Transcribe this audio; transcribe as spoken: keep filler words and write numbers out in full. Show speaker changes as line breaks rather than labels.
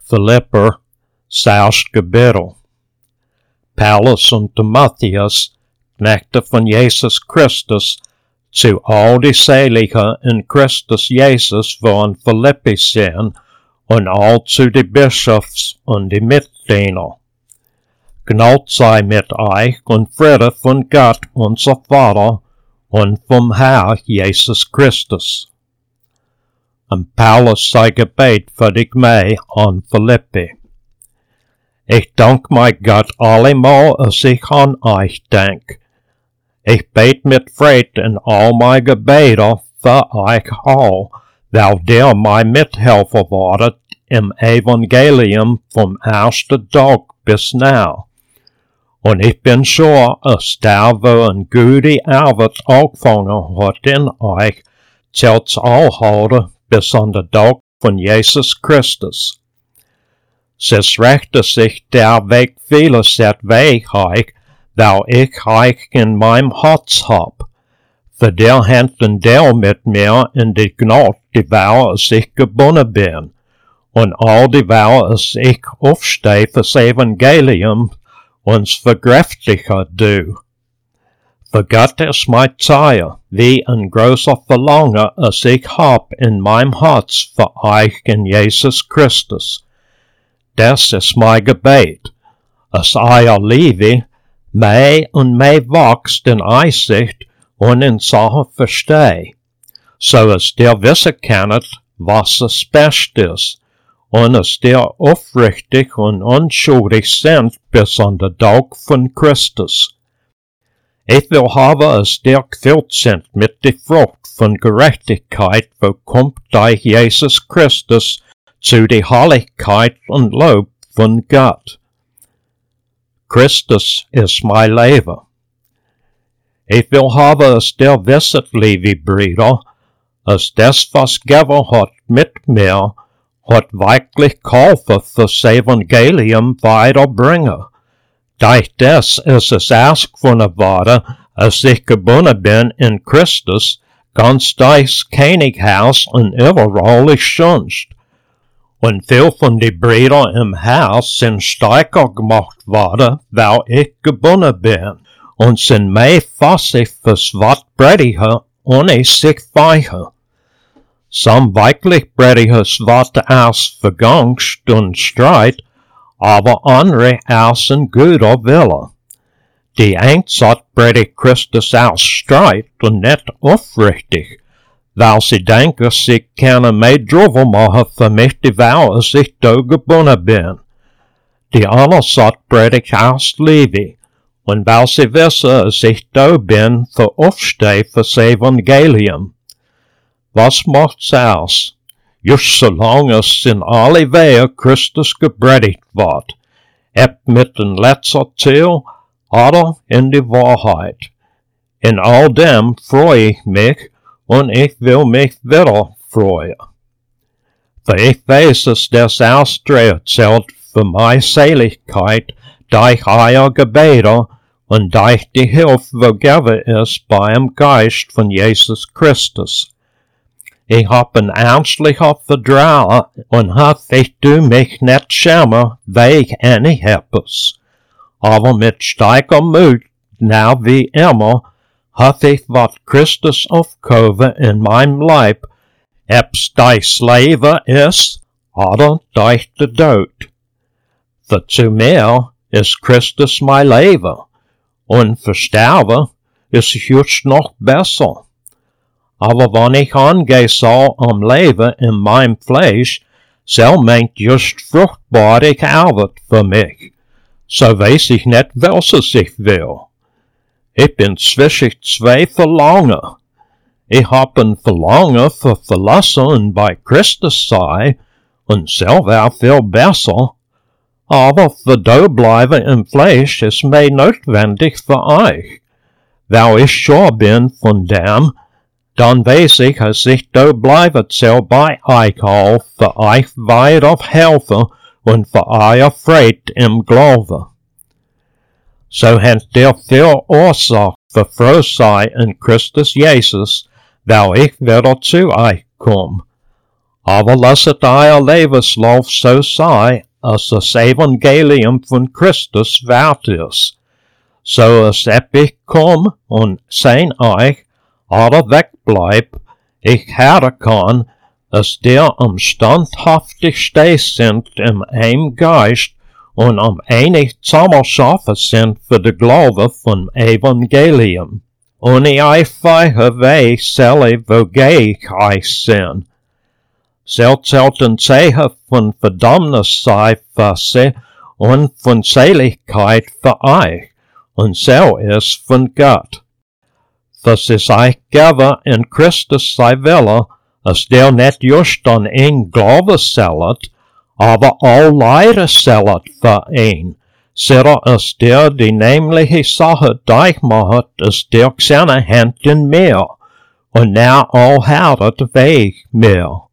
Philipper, saust Gebirl. Paulus und Timotheus, Knechte von Jesus Christus, zu all die Selige in Christus Jesus, wo in Philippi sind, und all zu die Bischofs und die Mitdiener. Gnade sei mit euch und Friede von Gott, unser Vater, und vom Herr Jesus Christus. Und Paulus sei Gebet für die Gemeinde an Philippi. Ich dank mein Gott allemal, als ich an euch denk. Ich bet mit Fried in all my Gebete für euch all, weil der mein Mithelfer wartet im Evangelium vom ersten Tag bis now. Und ich bin sure, als der, wo ein gute Arbeit angefangen hat in euch, zählt's auch heute bis an den Tag von Jesus Christus. Es ist recht, dass ich der Weg vieles erwäge euch, weil ich euch in meinem Herz hab. Für der Hand und der mit mir in die Gnade, die Wahl, als ich gebunden bin, und all die Wahl, als ich aufstehe fürs Evangelium, uns verkräftiger du. Für Gott ist mein Zeier, wie ein großer Verlangen, als ich hab in meinem Herz für euch in Jesus Christus. Das ist mein Gebet, als euer Liebe mehr und mehr wächst in Einsicht und in Sachen Versteh, so als der wissen kennet, was es Beste ist, und als der aufrichtig und unschuldig sind bis an den Tag von Christus. Ich will haben, als der gefüllt sind mit der Frucht von Gerechtigkeit, wo kommt durch Jesus Christus zu der Herrlichkeit und Lob von Gott. Christus ist mein Leben. Ich will haben, als der wisset, liebe Brüder, als das, was gegeben hat mit mir, hat wirklich geholfen, das Evangelium weiterbringen. Durch das ist es erst gefunden worden, als ich gebunden bin in Christus, ganz durchs Könighaus und überall ich sonst. Und viel von den Brüdern im Haus sind stärker gemacht worden, weil ich gebunden bin, und sind mehr fassig fürs Wort predigen und ich sich weichen. Some wirklich prediges Wort aus Vergangst und Streit, aber andere aus ein guter Wille. Die Einzat predigt Christus aus Streit und nicht aufrichtig, weil sie denken, sie können mehr drüber machen für mich, die Wahl, als ich da gebunden bin. Die andere Sat predigt aus Liebe, und weil sie wissen, als ich da bin, für Aufsteh fürs Evangelium. Was macht's aus? Just solange es in alle Wege Christus gepredigt wird, ob mit den letzten Ziel oder in die Wahrheit. In all dem freue ich mich, und ich will mich wieder freuen. Für ich weiß, dass das Ausdreht zählt für meine Seligkeit durch euer Gebete und durch die Hilfe, wo gegeben ist beim Geist von Jesus Christus. Ich hab ein ernstlicher Vertrauen und hoff ich du mich nicht schämen, weil ich eine hab's. Aber mit starker Mut, now wie immer, hoff ich, wat Christus aufgehoben in meinem Leib, ob's durchs Leben ist oder durch den Tod. Für zu mir ist Christus mein Leben, und für Sterben ist just noch besser. Aber wenn ich angehe so am Leben in meinem Fleisch, so meint just fruchtbare Arbeit für mich. So weiß ich nicht, welches ich will. Ich bin zwischen zwei Verlangen. Ich hab ein Verlangen für Verlassen und bei Christus sei, und selber viel besser. Aber für da bleiben im Fleisch ist mir notwendig für euch. Weil ich sure bin von dem, dann weiß ich, als ich da bleiben soll bei euch all, für euch weiter helfen und für euer Fried im Glauben. So habt ihr viel Ursache für froh sei in Christus Jesus, weil ich wieder zu euch komm. Aber lasset euer Lebenslauf so sein, als das Evangelium von Christus wert ist. So als ob ich komm und sein euch, oder wegbleib, ich hören kann, als der am standhaftigsten sind im einem Geist und am einig zusammenarbeiten sind für den Glaube vom Evangelium. Und ich eifer Weg soll ich, wo ich euch sein. Selbst sollten Zeichen von Verdammnis sei für sie und von Seligkeit für euch, und so ist von Gott. Das ist euch gegeben in Christus sei Wille, als der nicht just an ihn Glaube sellet, aber all Leiden sellet für ihn, sondern als der die nämliche Sache durchmacht, als der seine Hand in mir, und er all härtet Weg mir.